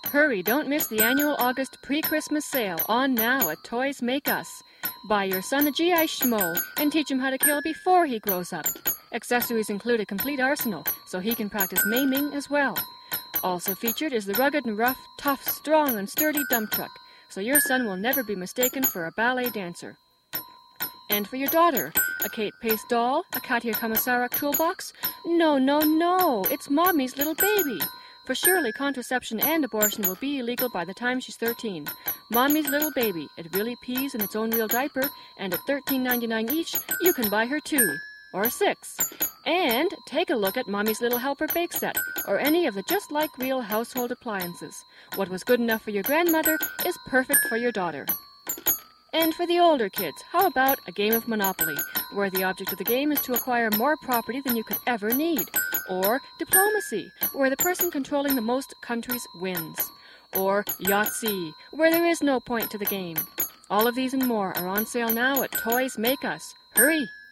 Hurry, don't miss the annual August pre-Christmas sale on now at Toys Make Us. Buy your son a GI Schmo and teach him how to kill before he grows up. Accessories include a complete arsenal, so he can practice maiming as well. Also featured is the rugged and rough, tough, strong, and sturdy dump truck, so your son will never be mistaken for a ballet dancer. And for your daughter, a Kate Pace doll, a Katia Komisaruk toolbox? No, it's Mommy's little baby. For surely contraception and abortion will be illegal by the time she's 13. Mommy's little baby, it really pees in its own real diaper, and at $13.99 each, you can buy her 2 or 6. And take a look at Mommy's Little Helper bake set, or any of the just like real household appliances. What was good enough for your grandmother is perfect for your daughter. And for the older kids, how about a game of Monopoly, where the object of the game is to acquire more property than you could ever need? Or Diplomacy, where the person controlling the most countries wins? Or Yahtzee, where there is no point to the game? All of these and more are on sale now at Toys Make Us. Hurry!